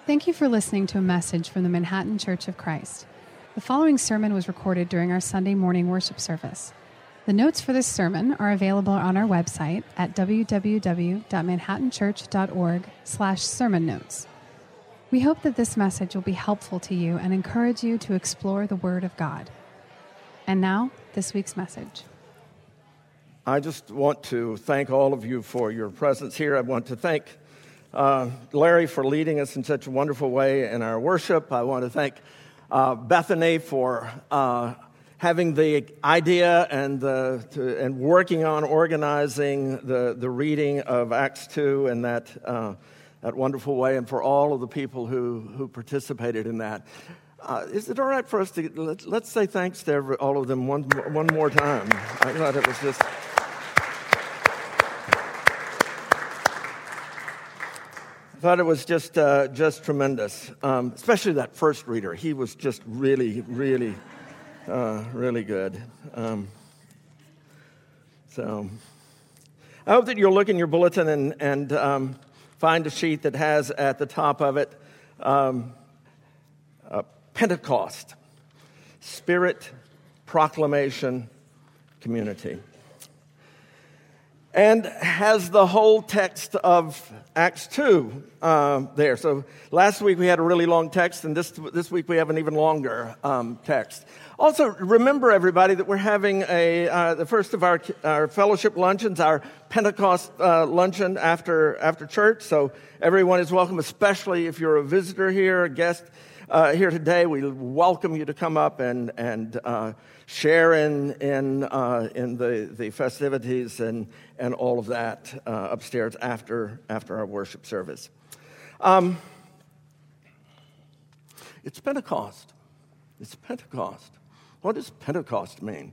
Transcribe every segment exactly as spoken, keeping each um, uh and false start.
Thank you for listening to a message from the Manhattan Church of Christ. The following sermon was recorded during our Sunday morning worship service. The notes for this sermon are available on our website at w w w dot manhattan church dot org slash sermon notes. We hope that this message will be helpful to you and encourage you to explore the Word of God. And now, this week's message. I just want to thank all of you for your presence here. I want to thank uh, Larry for leading us in such a wonderful way in our worship. I want to thank uh, Bethany for uh, having the idea and the to, and working on organizing the, the reading of Acts two in that uh, that wonderful way, and for all of the people who, who participated in that. Uh, is it all right for us to let, let's say thanks to every, all of them one one more time? I thought it was just. I thought it was just uh, just tremendous, um, especially that first reader. He was just really, really, uh, really good. Um, so I hope that you'll look in your bulletin and, and um, find a sheet that has at the top of it um, uh, Pentecost, Spirit, Proclamation, Community. And has the whole text of Acts two uh, there. So last week we had a really long text, and this this week we have an even longer um, text. Also, remember, everybody, that we're having a uh, the first of our our fellowship luncheons, our Pentecost uh, luncheon after after church. So everyone is welcome, especially if you're a visitor here, a guest uh, here today. We welcome you to come up and and uh, share in in uh, in the, the festivities and and all of that uh, upstairs after after our worship service. Um, it's Pentecost. It's Pentecost. What does Pentecost mean?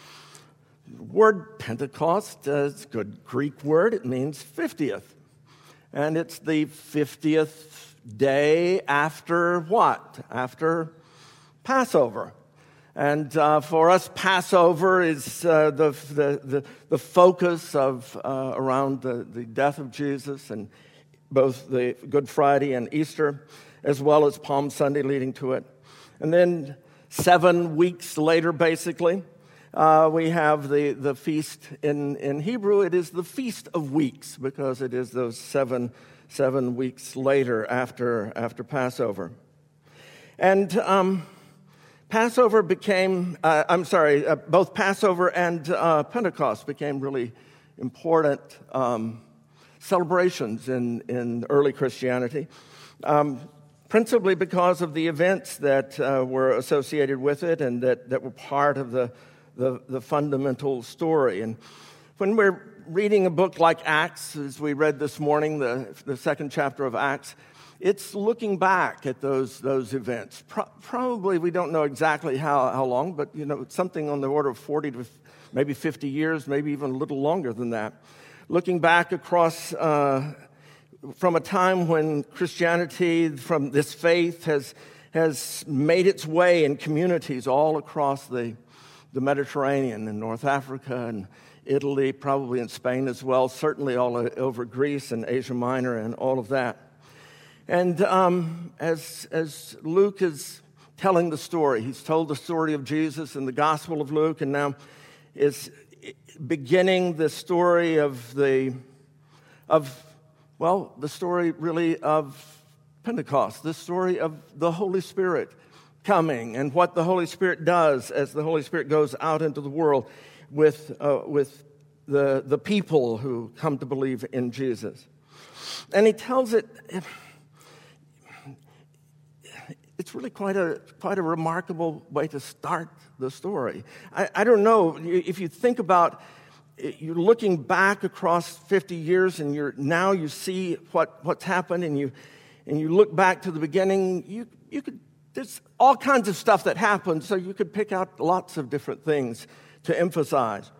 The word Pentecost uh, is a good Greek word. It means fiftieth. And it's the fiftieth day after what? After Passover. And uh, for us, Passover is uh, the, the, the, the focus of uh, around the, the death of Jesus, and both the Good Friday and Easter, as well as Palm Sunday leading to it. And then seven weeks later, basically, uh, we have the, the feast. In, in Hebrew, it is the Feast of Weeks, because it is those seven seven weeks later after, after Passover. And Um, Passover became, uh, I'm sorry, uh, both Passover and uh, Pentecost became really important um, celebrations in, in early Christianity, um, principally because of the events that uh, were associated with it and that, that were part of the, the, the fundamental story. And when we're reading a book like Acts, as we read this morning, the, the second chapter of Acts, it's looking back at those those events. Pro- probably we don't know exactly how, how long, but you know, something on the order of forty to maybe fifty years, maybe even a little longer than that. Looking back across uh, from a time when Christianity, from this faith, has has made its way in communities all across the the Mediterranean and North Africa and Italy, probably in Spain as well. Certainly all over Greece and Asia Minor and all of that. And um, as as Luke is telling the story, he's told the story of Jesus in the Gospel of Luke, and now is beginning the story of the of well, the story really of Pentecost, the story of the Holy Spirit coming and what the Holy Spirit does as the Holy Spirit goes out into the world with uh, with the the people who come to believe in Jesus, and he tells it. It's really quite a quite a remarkable way to start the story. I, I don't know if you think about you're looking back across fifty years, and you're now you see what, what's happened, and you and you look back to the beginning. You you could there's all kinds of stuff that happened, so you could pick out lots of different things to emphasize.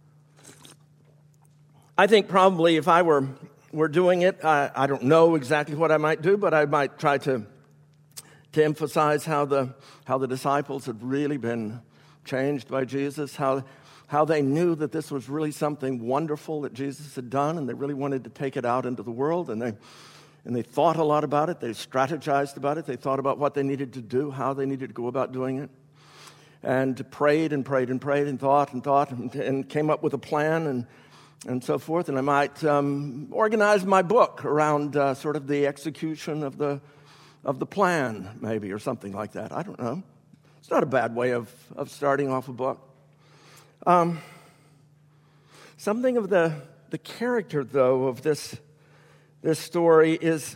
I think probably if I were were doing it, I, I don't know exactly what I might do, but I might try to. to emphasize how the how the disciples had really been changed by Jesus, how how they knew that this was really something wonderful that Jesus had done, and they really wanted to take it out into the world, and they And they thought a lot about it. They strategized about it. They thought about what they needed to do, how they needed to go about doing it. And prayed and prayed and prayed and thought and thought and, and came up with a plan and, and so forth. And I might um, organize my book around uh, sort of the execution of the of the plan, maybe, or something like that. I don't know. It's not a bad way of, of starting off a book. Um, something of the, the character, though, of this, this story is,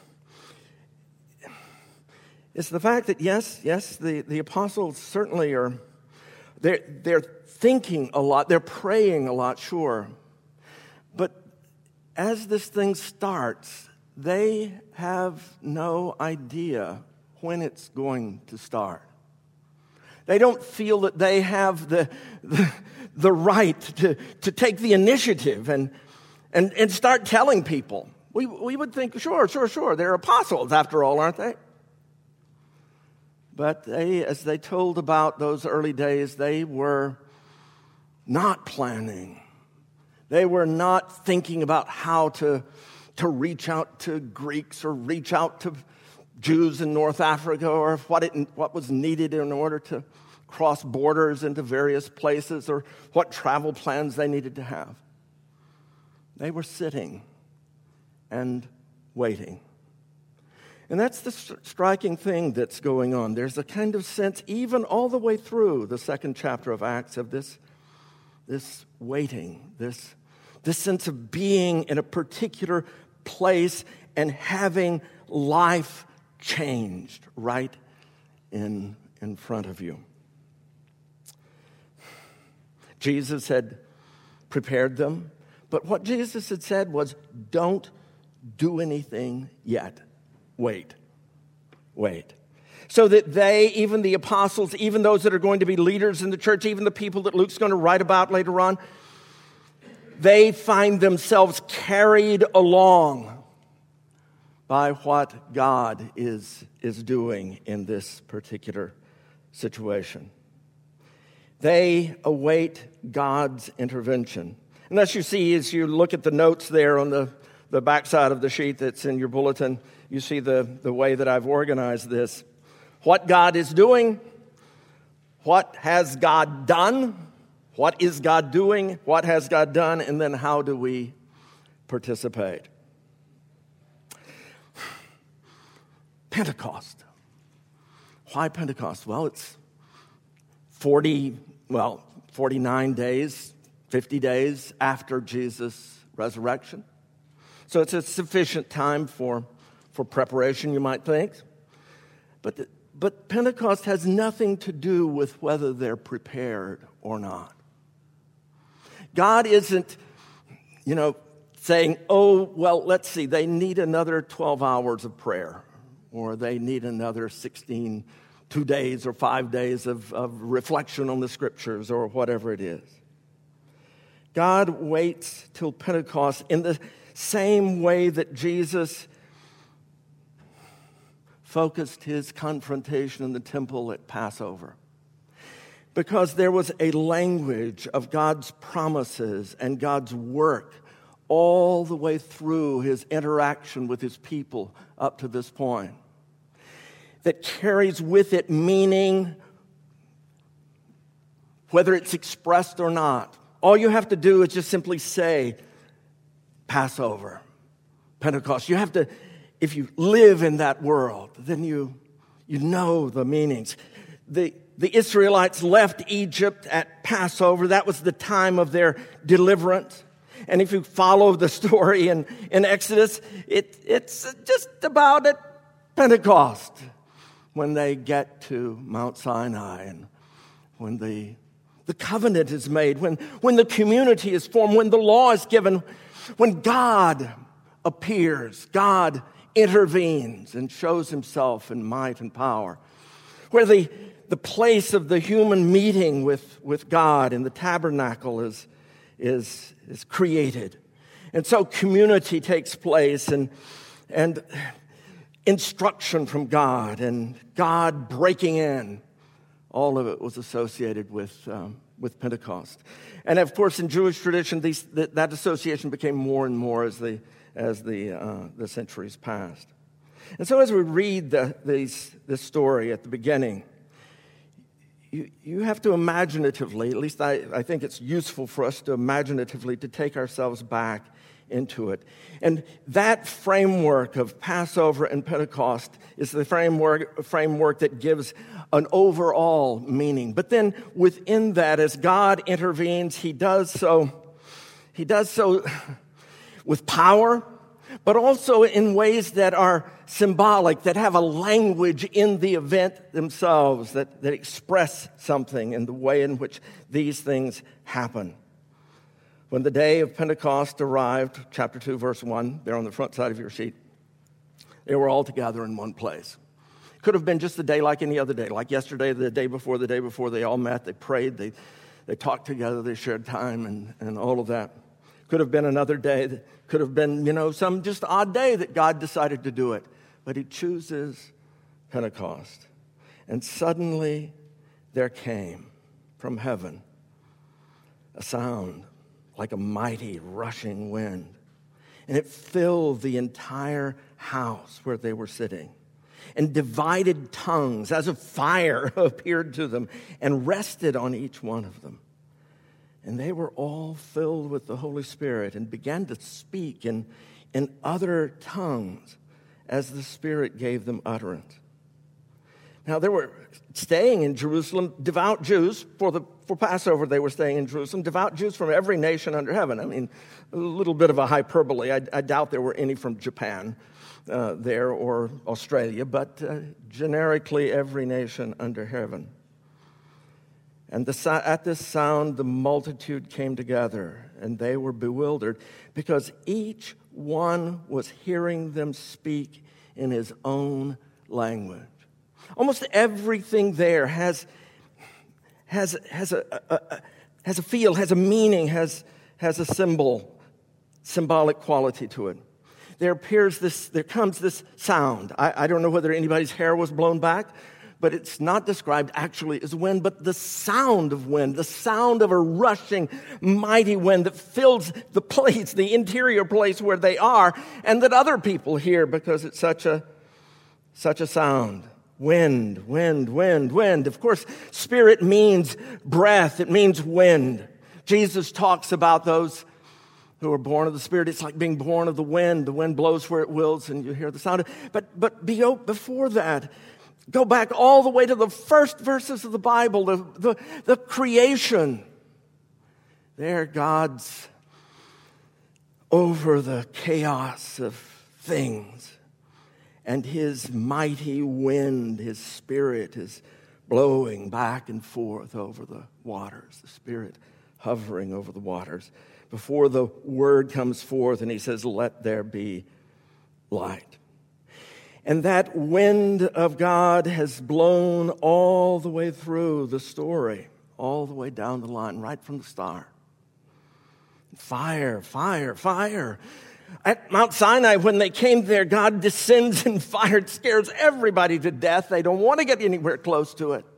is the fact that, yes, yes, the, the apostles certainly are, they're, they're thinking a lot, they're praying a lot, sure. But as this thing starts, they have no idea when it's going to start. They don't feel that they have the, the, the right to, to take the initiative and, and, and start telling people. We, we would think, sure, sure, sure, they're apostles after all, aren't they? But they, as they told about those early days, they were not planning. They were not thinking about how to, to reach out to Greeks or reach out to Jews in North Africa or what it, what was needed in order to cross borders into various places or what travel plans they needed to have. They were sitting and waiting. And that's the striking thing that's going on. There's a kind of sense, even all the way through the second chapter of Acts, of this, this waiting, this, this sense of being in a particular place and having life changed right in, in front of you. Jesus had prepared them, but what Jesus had said was, don't do anything yet. Wait. Wait. So that they, even the apostles, even those that are going to be leaders in the church, even the people that Luke's going to write about later on, they find themselves carried along by what God is, is doing in this particular situation. They await God's intervention. And as you see, as you look at the notes there on the, the backside of the sheet that's in your bulletin, you see the, the way that I've organized this. What God is doing, what has God done, what is God doing, what has God done, and then how do we participate? Pentecost. Why Pentecost? Well, it's forty, well, forty-nine days, fifty days after Jesus' resurrection. So it's a sufficient time for, for preparation, you might think. But, the, but Pentecost has nothing to do with whether they're prepared or not. God isn't, you know, saying, oh, well, let's see, they need another twelve hours of prayer, or they need another sixteen, two days or five days of, of reflection on the scriptures, or whatever it is. God waits till Pentecost in the same way that Jesus focused his confrontation in the temple at Passover. Because there was a language of God's promises and God's work all the way through his interaction with his people up to this point that carries with it meaning, whether it's expressed or not. All you have to do is just simply say Passover, Pentecost. You have to, if you live in that world, then you, you know the meanings. The The Israelites left Egypt at Passover. That was the time of their deliverance. And if you follow the story in, in Exodus, it, it's just about at Pentecost when they get to Mount Sinai and when the, the covenant is made, when, when the community is formed, when the law is given, when God appears, God intervenes and shows himself in might and power, where the The place of the human meeting with, with God in the tabernacle is, is, is created. And so community takes place and, and instruction from God and God breaking in. All of it was associated with, um, with Pentecost. And of course, in Jewish tradition, these, that, that association became more and more as the, as the, uh, the centuries passed. And so as we read the, these, this story at the beginning, you, you have to imaginatively, at least I, I think it's useful for us to imaginatively to take ourselves back into it. And that framework of Passover and Pentecost is the framework, framework that gives an overall meaning. But then within that, as God intervenes, he does so, he does so with power, but also in ways that are symbolic, that have a language in the event themselves, that, that express something in the way in which these things happen. When the day of Pentecost arrived, chapter two, verse one, there on the front side of your sheet, they were all together in one place. Could have been just a day like any other day, like yesterday, the day before, the day before, they all met, they prayed, they, they talked together, they shared time and, and all of that. Could have been another day, that could have been, you know, some just odd day that God decided to do it. But he chooses Pentecost. And suddenly there came from heaven a sound like a mighty rushing wind. And it filled the entire house where they were sitting. And divided tongues as of fire appeared to them and rested on each one of them. And they were all filled with the Holy Spirit and began to speak in, in other tongues as the Spirit gave them utterance. Now, there were staying in Jerusalem devout Jews. For the for Passover, they were staying in Jerusalem, devout Jews from every nation under heaven. I mean, a little bit of a hyperbole. I, I doubt there were any from Japan uh, there or Australia, but uh, generically every nation under heaven. And the, at this sound, the multitude came together, and they were bewildered because each one was hearing them speak in his own language. Almost everything there has, has, has, a, a, a, has a feel, has a meaning, has, has a symbol, symbolic quality to it. There appears this, there comes this sound. I, I don't know whether anybody's hair was blown back, but it's not described actually as wind, but the sound of wind, the sound of a rushing, mighty wind that fills the place, the interior place where they are, and that other people hear because it's such a, such a sound. Wind, wind, wind, wind. Of course, spirit means breath. It means wind. Jesus talks about those who are born of the Spirit. It's like being born of the wind. The wind blows where it wills, and you hear the sound. But but before that, go back all the way to the first verses of the Bible, the, the, the creation. There, God's over the chaos of things. And his mighty wind, his Spirit is blowing back and forth over the waters. The Spirit hovering over the waters before the word comes forth and he says, "Let there be light." And that wind of God has blown all the way through the story, all the way down the line, right from the start. Fire, fire, fire. At Mount Sinai, when they came there, God descends in fire. It scares everybody to death. They don't want to get anywhere close to it.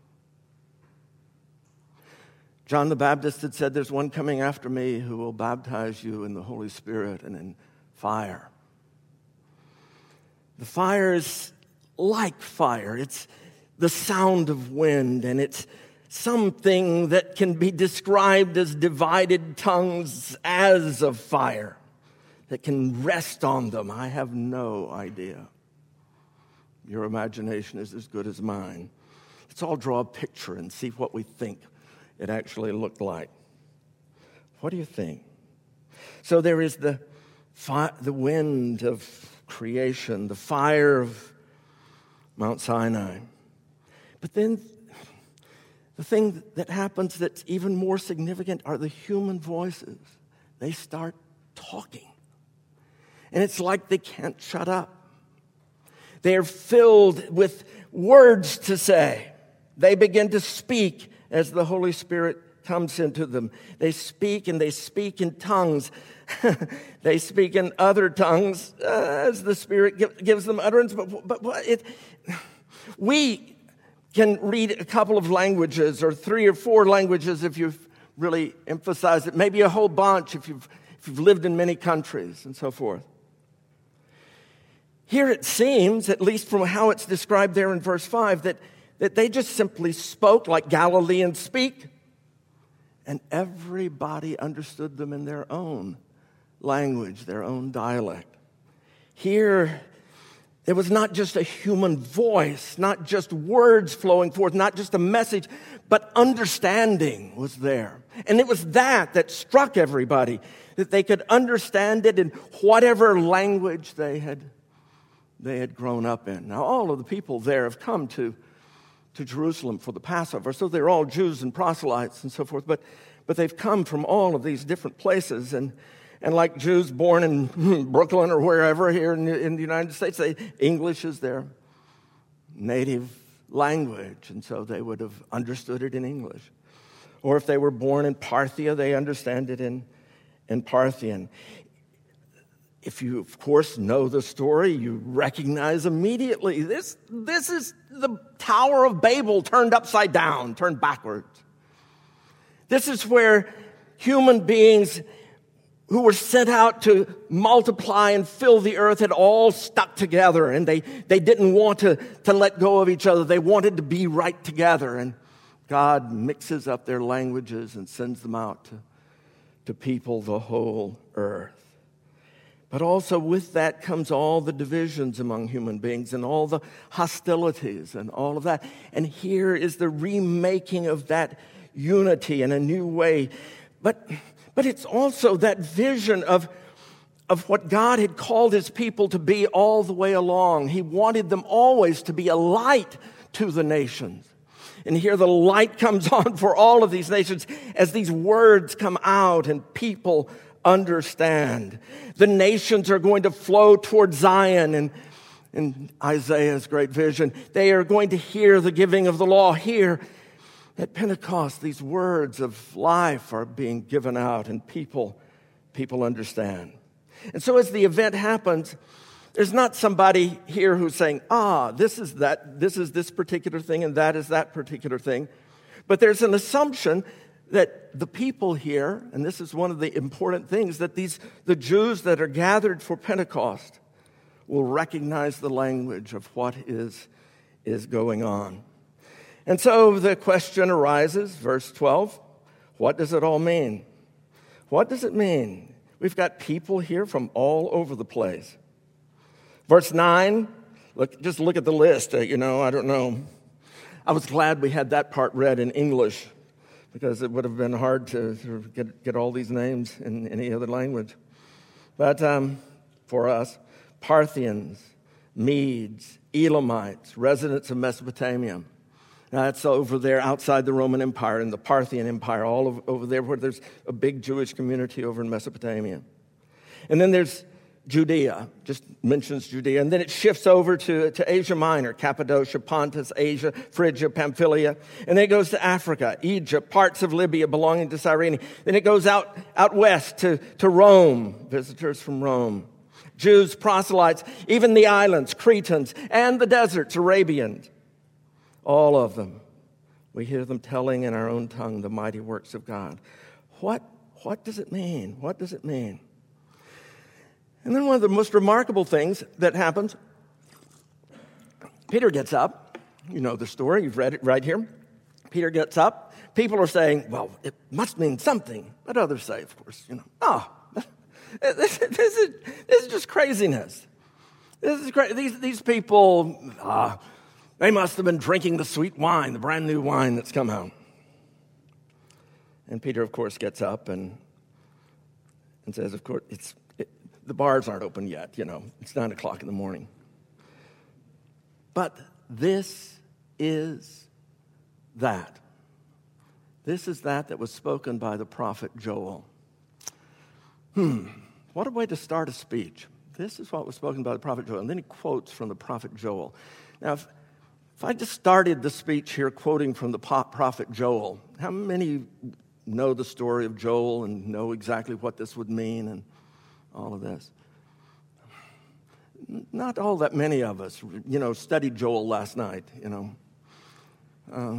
John the Baptist had said, "There's one coming after me who will baptize you in the Holy Spirit and in fire." The fire is like fire. It's the sound of wind, and it's something that can be described as divided tongues as of fire that can rest on them. I have no idea. Your imagination is as good as mine. Let's all draw a picture and see what we think it actually looked like. What do you think? So there is the fi- the wind of creation, the fire of Mount Sinai. But then the thing that happens that's even more significant are the human voices. They start talking. And it's like they can't shut up. They're filled with words to say. They begin to speak as the Holy Spirit comes into them. They speak and they speak in tongues. They speak in other tongues uh, as the Spirit give, gives them utterance. But, but, but it, we can read a couple of languages or three or four languages if you've really emphasized it. Maybe a whole bunch if you've if you've lived in many countries and so forth. Here it seems, at least from how it's described there in verse five, that, that they just simply spoke like Galileans speak, and everybody understood them in their own language, their own dialect. Here, it was not just a human voice, not just words flowing forth, not just a message, but understanding was there. And it was that that struck everybody, that they could understand it in whatever language they had they had grown up in. Now, all of the people there have come to, to Jerusalem for the Passover, so they're all Jews and proselytes and so forth, but, but they've come from all of these different places, and And like Jews born in Brooklyn or wherever here in the, in the United States, they, English is their native language, and so they would have understood it in English. Or if they were born in Parthia, they understand it in, in Parthian. If you, of course, know the story, you recognize immediately this, this is the Tower of Babel turned upside down, turned backwards. This is where human beings who were sent out to multiply and fill the earth had all stuck together, and they, they didn't want to, to let go of each other. They wanted to be right together, and God mixes up their languages and sends them out to, to people the whole earth. But also with that comes all the divisions among human beings and all the hostilities and all of that. And here is the remaking of that unity in a new way. But... But it's also that vision of, of what God had called his people to be all the way along. He wanted them always to be a light to the nations. And here the light comes on for all of these nations as these words come out and people understand. The nations are going to flow toward Zion, and in Isaiah's great vision, they are going to hear the giving of the law. Here at Pentecost, these words of life are being given out, and people, people understand. And so as the event happens, there's not somebody here who's saying, ah, this is that, this is this particular thing, and that is that particular thing. But there's an assumption that the people here, and this is one of the important things, that these the Jews that are gathered for Pentecost will recognize the language of what is, is going on. And so the question arises, verse twelve, what does it all mean? What does it mean? We've got people here from all over the place. Verse nine, look, just look at the list. Uh, you know, I don't know. I was glad we had that part read in English, because it would have been hard to, to get, get all these names in any other language. But um, for us, Parthians, Medes, Elamites, residents of Mesopotamia. Now, that's over there outside the Roman Empire, in the Parthian Empire, all of, over there where there's a big Jewish community over in Mesopotamia. And then there's Judea, just mentions Judea. And then it shifts over to, to Asia Minor, Cappadocia, Pontus, Asia, Phrygia, Pamphylia. And then it goes to Africa, Egypt, parts of Libya belonging to Cyrene. Then it goes out, out west to, to Rome, visitors from Rome. Jews, proselytes, even the islands, Cretans, and the deserts, Arabians. All of them. We hear them telling in our own tongue the mighty works of God. What, what does it mean? What does it mean? And then one of the most remarkable things that happens, Peter gets up. You know the story. You've read it right here. Peter gets up. People are saying, well, it must mean something. But others say, of course, you know, oh, this, this, is, this is just craziness. This is cra- these, these people, ah, uh, they must have been drinking the sweet wine, the brand new wine that's come out. And Peter, of course, gets up and, and says, of course, it's it, the bars aren't open yet, you know. It's nine o'clock in the morning. But this is that. This is that that was spoken by the prophet Joel. Hmm, what a way to start a speech. This is what was spoken by the prophet Joel. And then he quotes from the prophet Joel. Now, if, if I just started the speech here quoting from the prophet Joel, how many know the story of Joel and know exactly what this would mean and all of this? Not all that many of us, you know, studied Joel last night, you know. Uh,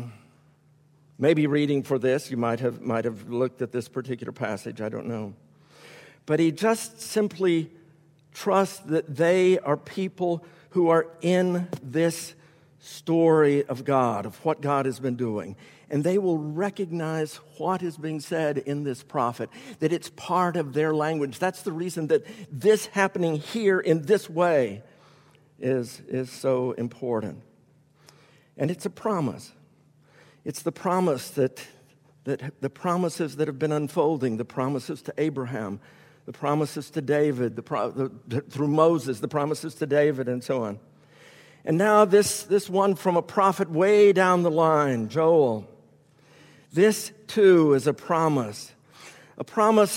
maybe reading for this, you might have might have looked at this particular passage, I don't know. but he just simply trusts that they are people who are in this story of God, of what God has been doing. And they will recognize what is being said in this prophet, that it's part of their language. That's the reason that this happening here in this way is, is so important. And it's a promise. It's the promise that, that the promises that have been unfolding, the promises to Abraham, the promises to David, the, pro, the, the through Moses, the promises to David, and so on. And now this, this one from a prophet way down the line, Joel. This, too, is a promise. A promise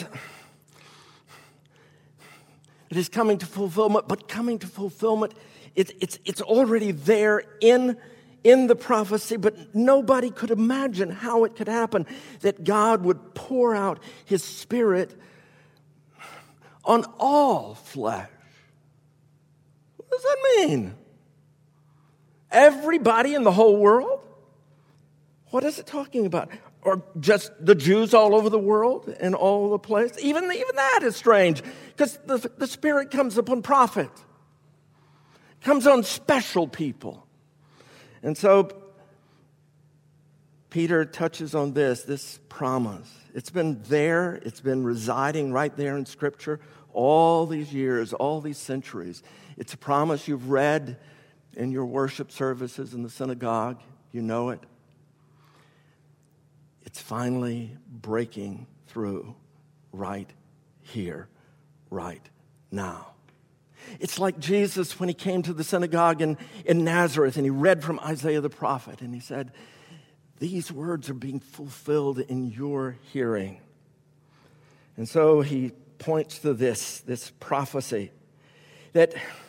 that is coming to fulfillment, but coming to fulfillment, it, it's, it's already there in, in the prophecy, but nobody could imagine how it could happen, that God would pour out his Spirit on all flesh. What does that mean? Everybody in the whole world? What is it talking about? Or just the Jews all over the world and all the place? Even, even that is strange, because the, the Spirit comes upon prophets, comes on special people. And so Peter touches on this, this promise. It's been there, it's been residing right there in Scripture all these years, all these centuries. It's a promise you've read in your worship services in the synagogue. You know it. It's finally breaking through right here, right now. It's like Jesus when he came to the synagogue in, in Nazareth and he read from Isaiah the prophet and he said, these words are being fulfilled in your hearing. And so he points to this, this prophecy that,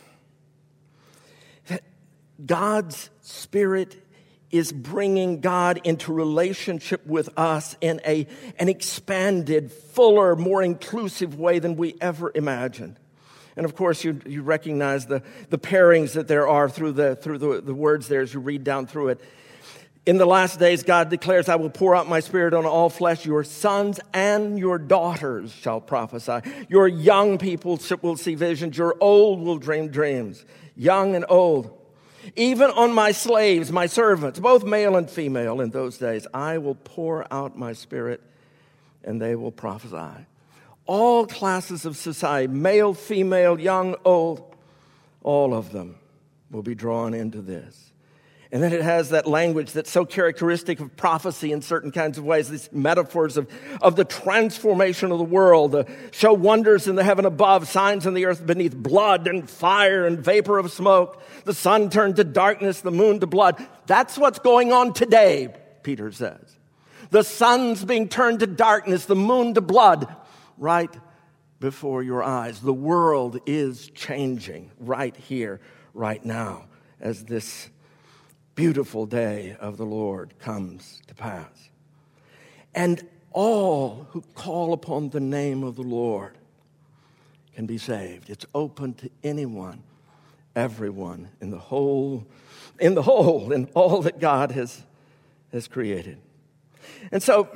that God's Spirit is bringing God into relationship with us in a, an expanded, fuller, more inclusive way than we ever imagined. And of course, you, you recognize the, the pairings that there are through, the, through the, the words there as you read down through it. In the last days, God declares, I will pour out my Spirit on all flesh. Your sons and your daughters shall prophesy. Your young people will see visions. Your old will dream dreams. Young and old. Even on my slaves, my servants, both male and female in those days, I will pour out my Spirit and they will prophesy. All classes of society, male, female, young, old, all of them will be drawn into this. And then it has that language that's so characteristic of prophecy in certain kinds of ways, these metaphors of, of the transformation of the world, the show wonders in the heaven above, signs in the earth beneath, blood and fire and vapor of smoke. The sun turned to darkness, the moon to blood. That's what's going on today, Peter says. The sun's being turned to darkness, the moon to blood, right before your eyes. The world is changing right here, right now, as this beautiful day of the Lord comes to pass. And all who call upon the name of the Lord can be saved. It's open to anyone, everyone in the whole, in the whole, in all that God has, has created. And so,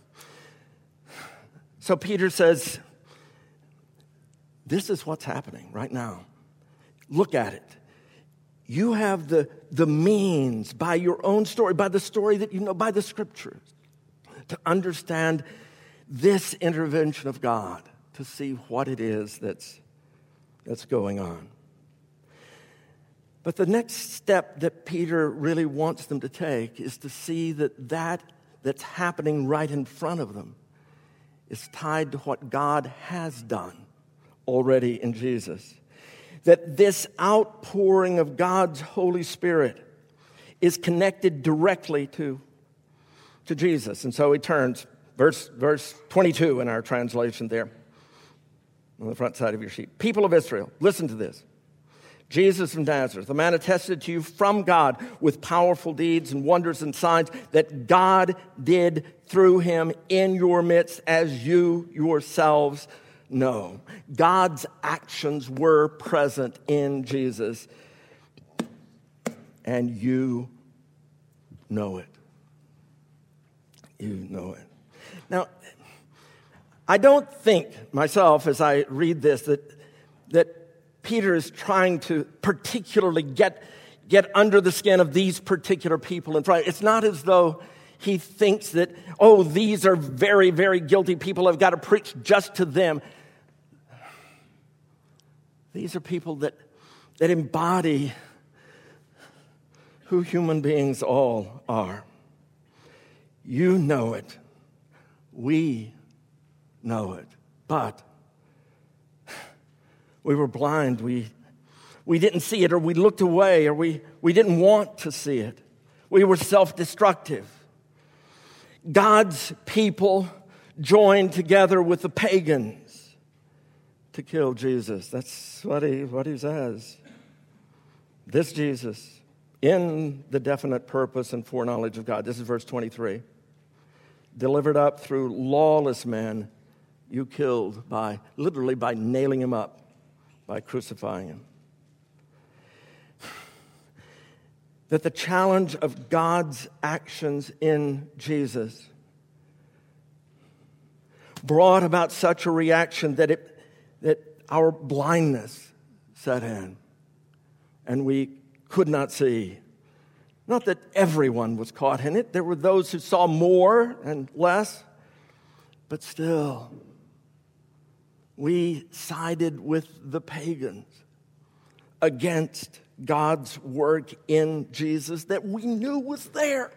so Peter says, this is what's happening right now. Look at it. You have the, the means by your own story, by the story that you know, by the Scriptures, to understand this intervention of God, to see what it is that's, that's going on. But the next step that Peter really wants them to take is to see that that that's happening right in front of them is tied to what God has done already in Jesus. That this outpouring of God's Holy Spirit is connected directly to, to Jesus. And so he turns, verse, verse twenty-two in our translation there, on the front side of your sheet. People of Israel, listen to this. Jesus of Nazareth, the man attested to you from God with powerful deeds and wonders and signs that God did through him in your midst, as you yourselves know. God's actions were present in Jesus, and you know it. You know it. Now, I don't think myself, as I read this, that, that Peter is trying to particularly get, get under the skin of these particular people in front. It's not as though he thinks that, oh, these are very, very guilty people. I've got to preach just to them. These are people that, that embody who human beings all are. You know it. We know it. But we were blind. We, we didn't see it, or we looked away, or we, we didn't want to see it. We were self-destructive. God's people joined together with the pagans to kill Jesus. That's what he, what he says. This Jesus, in the definite purpose and foreknowledge of God. This is verse twenty-three. Delivered up through lawless men, you killed by, literally by nailing him up, by crucifying him. That the challenge of God's actions in Jesus brought about such a reaction that it that our blindness set in, and we could not see. Not that everyone was caught in it. There were those who saw more and less, but still, we sided with the pagans against God's work in Jesus that we knew was there.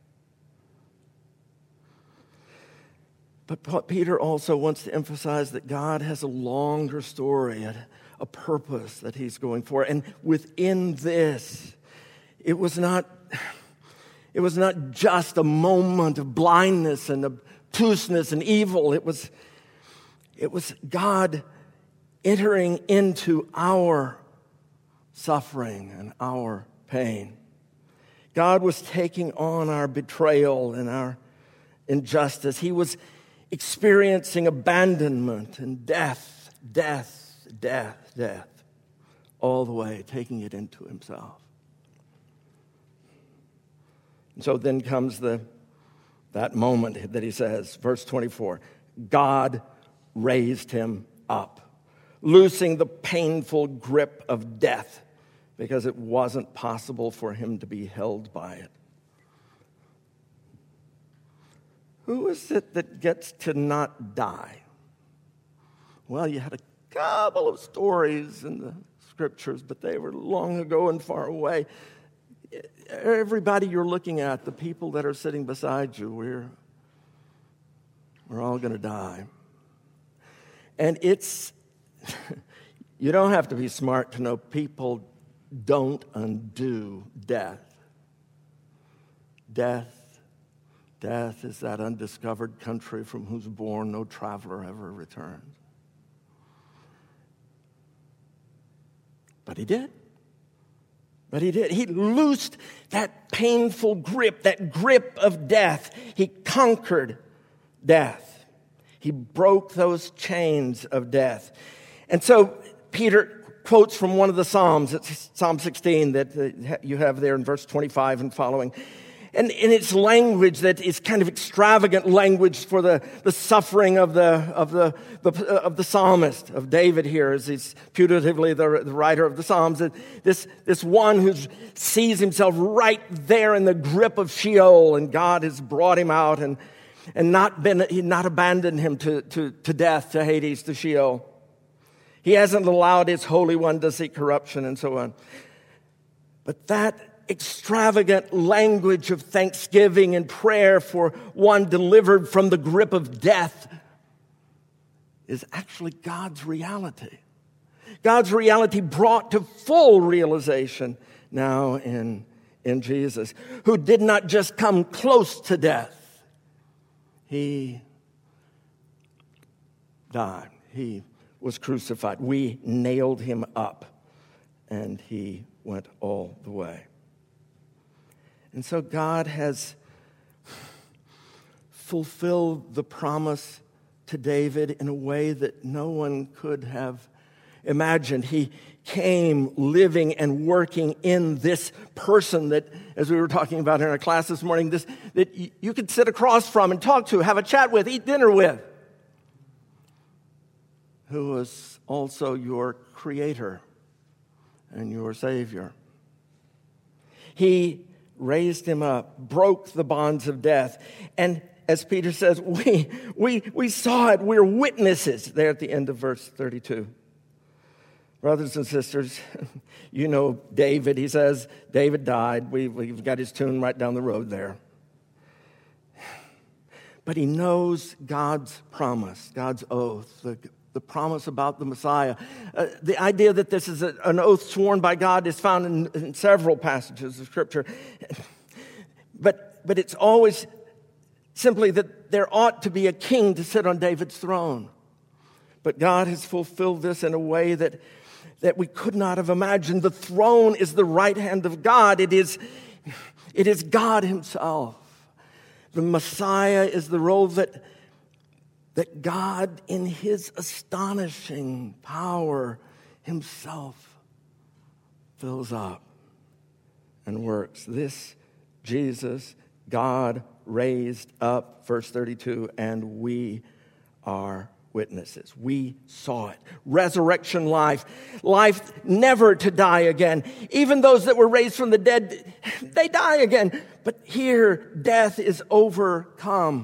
But Peter also wants to emphasize that God has a longer story, a, a purpose that he's going for. And within this, it was not, it was not just a moment of blindness and obtuseness and evil. It was, it was God entering into our suffering and our pain. God was taking on our betrayal and our injustice. He was experiencing abandonment and death, death, death, death, all the way, taking it into himself. And so then comes the that moment that he says, verse twenty-four, God raised him up, loosing the painful grip of death, because it wasn't possible for him to be held by it. Who is it that gets to not die? Well, you had a couple of stories in the scriptures, but they were long ago and far away. Everybody you're looking at, the people that are sitting beside you, we're, we're all going to die. And it's, you don't have to be smart to know people don't undo death. Death, death is that undiscovered country from whose bourne no traveler ever returns. But he did. But he did. He loosed that painful grip, that grip of death. He conquered death. He broke those chains of death. And so Peter quotes from one of the Psalms. It's Psalm sixteen that you have there in verse twenty-five and following. And in its language that is kind of extravagant language for the, the suffering of the of the, the of the psalmist, of David here, as he's putatively the, the writer of the Psalms. This, this one who sees himself right there in the grip of Sheol, and God has brought him out and and not been he not abandoned him to, to, to death, to Hades, to Sheol. He hasn't allowed his Holy One to see corruption and so on. But that extravagant language of thanksgiving and prayer for one delivered from the grip of death is actually God's reality. God's reality brought to full realization now in, in Jesus, who did not just come close to death. He died. He was crucified. We nailed him up, and he went all the way. And so God has fulfilled the promise to David in a way that no one could have imagined. He came living and working in this person that, as we were talking about in our class this morning, this that you could sit across from and talk to, have a chat with, eat dinner with. who was also your creator and your Savior. He raised him up, broke the bonds of death. And as Peter says, we, we, we saw it. We're witnesses there at the end of verse thirty-two. Brothers and sisters, you know David. He says, David died. We, we've got his tomb right down the road there. But he knows God's promise, God's oath, the, the promise about the Messiah. Uh, the idea that this is a, an oath sworn by God is found in, in several passages of Scripture. But, but it's always simply that there ought to be a king to sit on David's throne. But God has fulfilled this in a way that, that we could not have imagined. The throne is the right hand of God. It is, it is God himself. The Messiah is the role that, that God, in his astonishing power, himself fills up and works. This Jesus, God raised up, verse thirty-two, and we are witnesses. We saw it. Resurrection life. Life never to die again. Even those that were raised from the dead, they die again. But here, death is overcome.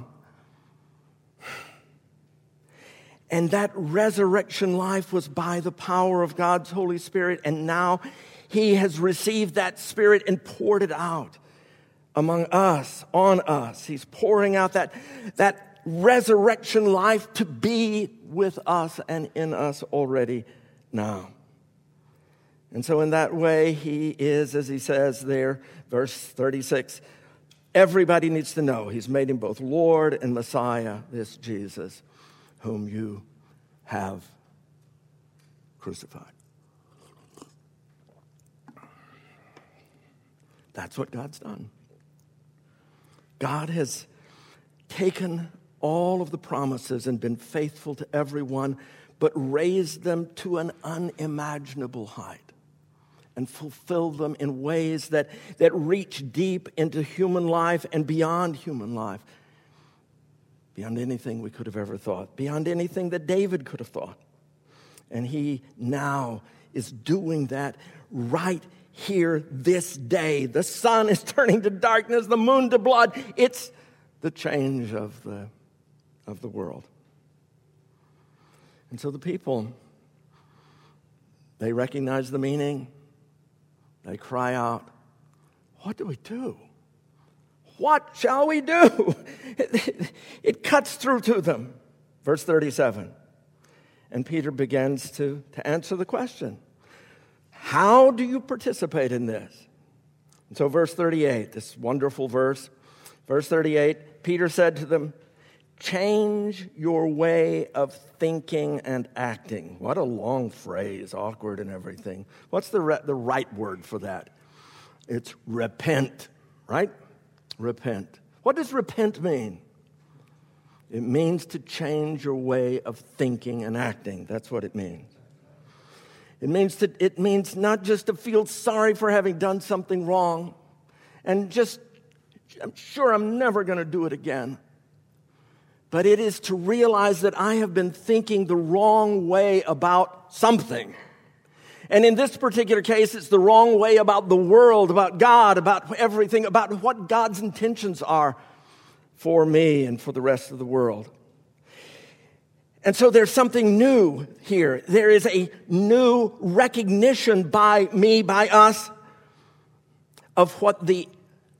And that resurrection life was by the power of God's Holy Spirit. And now he has received that Spirit and poured it out among us, on us. He's pouring out that, that resurrection life to be with us and in us already now. And so in that way, he is, as he says there, verse thirty-six, everybody needs to know he's made him both Lord and Messiah, this Jesus, whom you have crucified. That's what God's done. God has taken all of the promises and been faithful to everyone, but raised them to an unimaginable height and fulfilled them in ways that, that reach deep into human life and beyond human life, beyond anything we could have ever thought, beyond anything that David could have thought. And he now is doing that right here this day. The sun is turning to darkness, the moon to blood. It's the change of the of the world. And so the people, they recognize the meaning. They cry out, what do we do? What shall we do? It, it cuts through to them. Verse thirty-seven. And Peter begins to, to answer the question. How do you participate in this? And so verse thirty-eight, this wonderful verse. Verse thirty-eight, Peter said to them, change your way of thinking and acting. What a long phrase, awkward and everything. What's the, re- the right word for that? It's repent, right? Repent. What does repent mean? It means to change your way of thinking and acting. That's what it means. It means to, it means not just to feel sorry for having done something wrong and just, I'm sure I'm never going to do it again. But it is to realize that I have been thinking the wrong way about something. And in this particular case, it's the wrong way about the world, about God, about everything, about what God's intentions are for me and for the rest of the world. And so there's something new here. There is a new recognition by me, by us, of what the,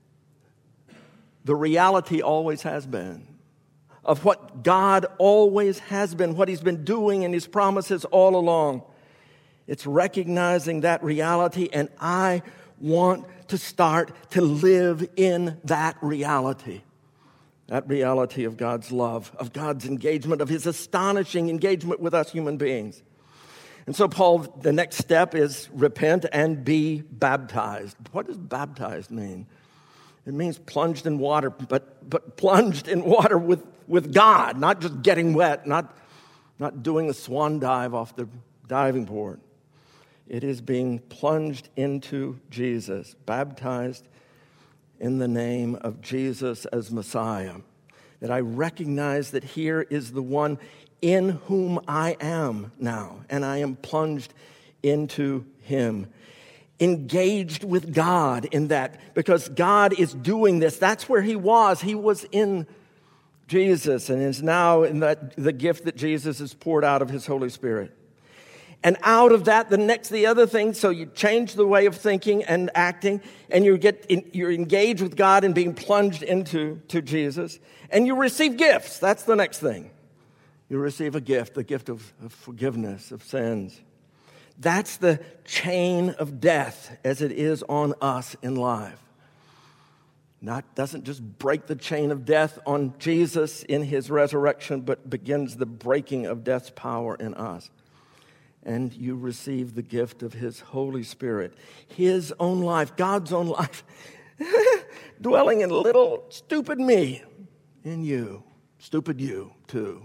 the reality always has been. Of what God always has been, what he's been doing in his promises all along. It's recognizing that reality, and I want to start to live in that reality. That reality of God's love, of God's engagement, of his astonishing engagement with us human beings. And so Paul, the next step is repent and be baptized. What does baptized mean? It means plunged in water, but but plunged in water with, with God, not just getting wet, not, not doing a swan dive off the diving board. It is being plunged into Jesus, baptized in the name of Jesus as Messiah. That I recognize that here is the one in whom I am now, and I am plunged into him. Engaged with God in that, because God is doing this. That's where he was. He was in Jesus, and is now in that, the gift that Jesus has poured out of his Holy Spirit. And out of that, the next, the other thing, so you change the way of thinking and acting, and you get in, you're engaged with God and being plunged into to Jesus, and you receive gifts. That's the next thing. You receive a gift, the gift of, of forgiveness of sins. That's the chain of death as it is on us in life. Not doesn't just break the chain of death on Jesus in his resurrection, but begins the breaking of death's power in us. And you receive the gift of his Holy Spirit, his own life, God's own life, dwelling in little stupid me, in you, stupid you too,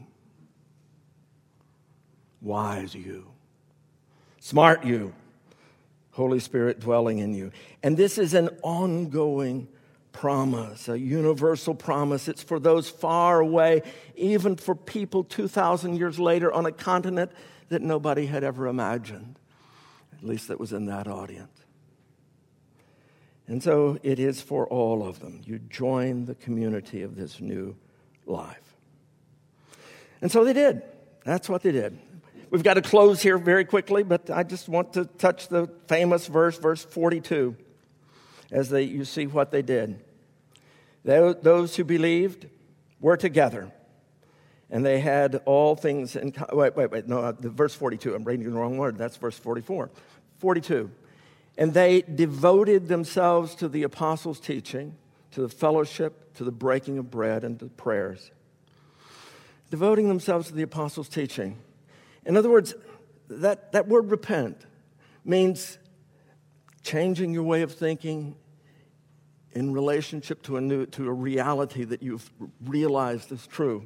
wise you, smart you, Holy Spirit dwelling in you. And this is an ongoing promise, a universal promise. It's for those far away, even for people two thousand years later on a continent that nobody had ever imagined, at least that was in that audience. And so it is for all of them. You join the community of this new life. And so they did. That's what they did. We've got to close here very quickly, but I just want to touch the famous verse, verse forty-two, as they, you see what they did. They, those who believed were together, and they had all things in common. Wait, wait, wait, no, the verse forty-two, I'm reading the wrong word. That's verse forty-four. forty-two. And they devoted themselves to the apostles' teaching, to the fellowship, to the breaking of bread, and to prayers. Devoting themselves to the apostles' teaching. In other words, that, that word repent means changing your way of thinking in relationship to a new to a reality that you've realized is true.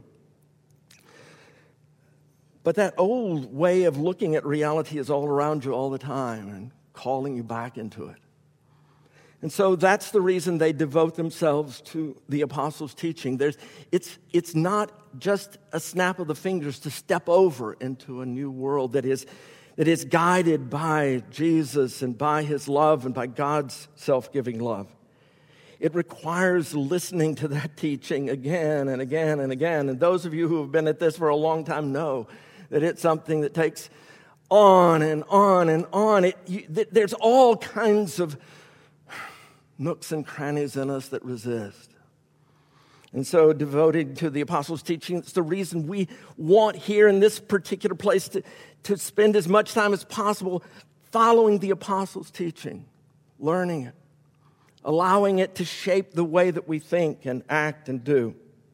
But that old way of looking at reality is all around you all the time and calling you back into it. And so that's the reason they devote themselves to the apostles' teaching. There's, it's, it's not just a snap of the fingers to step over into a new world that is, that is guided by Jesus and by his love and by God's self-giving love. It requires listening to that teaching again and again and again. And those of you who have been at this for a long time know that it's something that takes on and on and on. It, you, th- there's all kinds of nooks and crannies in us that resist. And so devoted to the apostles' teaching, it's the reason we want here in this particular place to, to spend as much time as possible following the apostles' teaching, learning it, allowing it to shape the way that we think and act and do.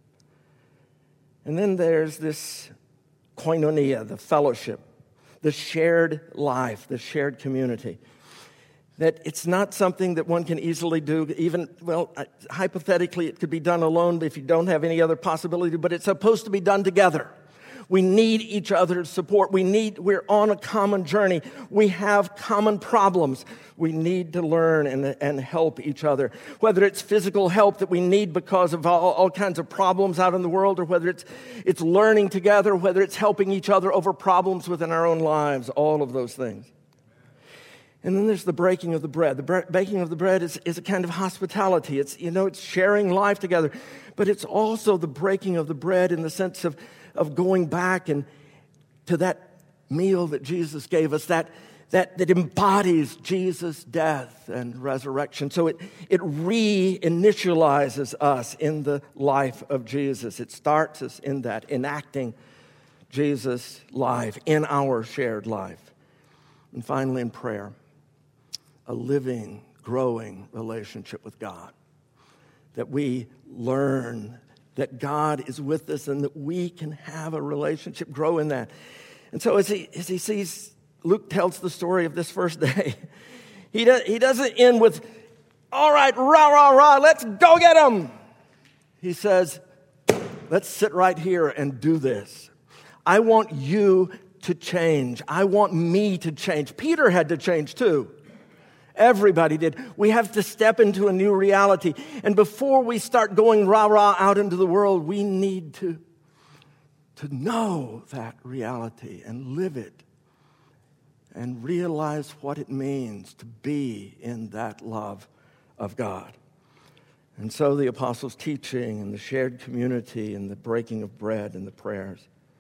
And then there's this koinonia, the fellowship, the shared life, the shared community. That it's not something that one can easily do, even, well, hypothetically it could be done alone if you don't have any other possibility, but it's supposed to be done together. We need each other's support. We need, we're on a common journey. We have common problems. We need to learn and, and help each other. Whether it's physical help that we need because of all, all kinds of problems out in the world, or whether it's, it's learning together, whether it's helping each other over problems within our own lives, all of those things. And then there's the breaking of the bread. The bre- breaking of the bread is, is a kind of hospitality. It's, you know, it's sharing life together. But it's also the breaking of the bread in the sense of, of going back and to that meal that Jesus gave us, that, that, that embodies Jesus' death and resurrection. So it, it re-initializes us in the life of Jesus. It starts us in that, enacting Jesus' life in our shared life. And finally, in prayer, a living, growing relationship with God. That we learn that God is with us and that we can have a relationship, grow in that. And so as he, as he sees, Luke tells the story of this first day. He, does, he doesn't end with, all right, rah, rah, rah, let's go get him. He says, let's sit right here and do this. I want you to change. I want me to change. Peter had to change too. Everybody did. We have to step into a new reality. And before we start going rah-rah out into the world, we need to, to know that reality and live it and realize what it means to be in that love of God. And so the apostles' teaching and the shared community and the breaking of bread and the prayers.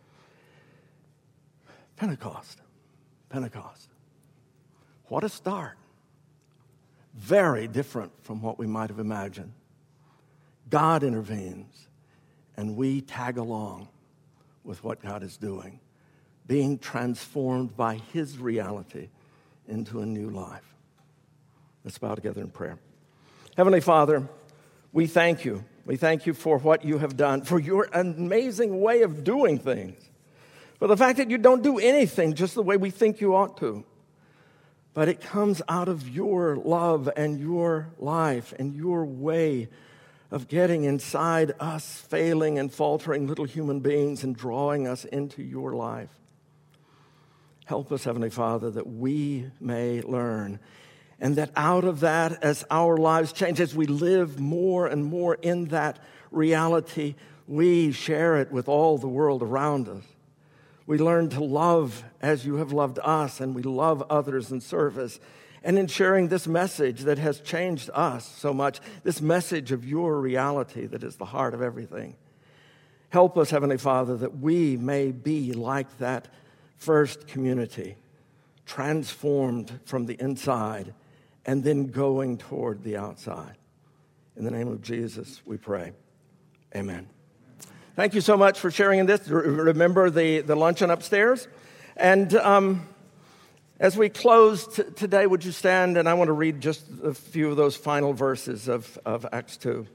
Pentecost. Pentecost. What a start. Very different from what we might have imagined. God intervenes, and we tag along with what God is doing, being transformed by his reality into a new life. Let's bow together in prayer. Heavenly Father, we thank you. We thank you for what you have done, for your amazing way of doing things, for the fact that you don't do anything just the way we think you ought to, but it comes out of your love and your life and your way of getting inside us failing and faltering little human beings and drawing us into your life. Help us, Heavenly Father, that we may learn, and that out of that, as our lives change, as we live more and more in that reality, we share it with all the world around us. We learn to love as you have loved us, and we love others in service. And in sharing this message that has changed us so much, this message of your reality that is the heart of everything. Help us, Heavenly Father, that we may be like that first community, transformed from the inside and then going toward the outside. In the name of Jesus, we pray. Amen. Thank you so much for sharing in this. Remember the, the luncheon upstairs. And um, as we close t- today, would you stand? And I want to read just a few of those final verses of, of Acts two.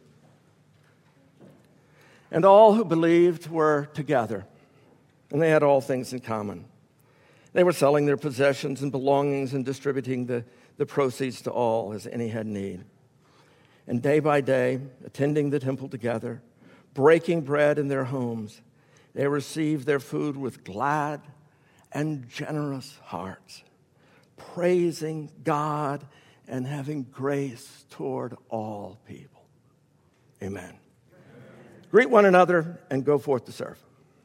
And all who believed were together, and they had all things in common. They were selling their possessions and belongings and distributing the, the proceeds to all as any had need. And day by day, attending the temple together, breaking bread in their homes, they received their food with glad and generous hearts, praising God and having grace toward all people. Amen. Amen. Greet one another and go forth to serve.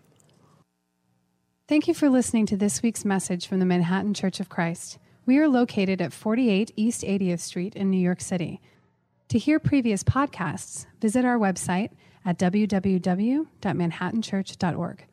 Thank you for listening to this week's message from the Manhattan Church of Christ. We are located at forty-eight East eightieth Street in New York City. To hear previous podcasts, visit our website at w w w dot manhattan church dot org.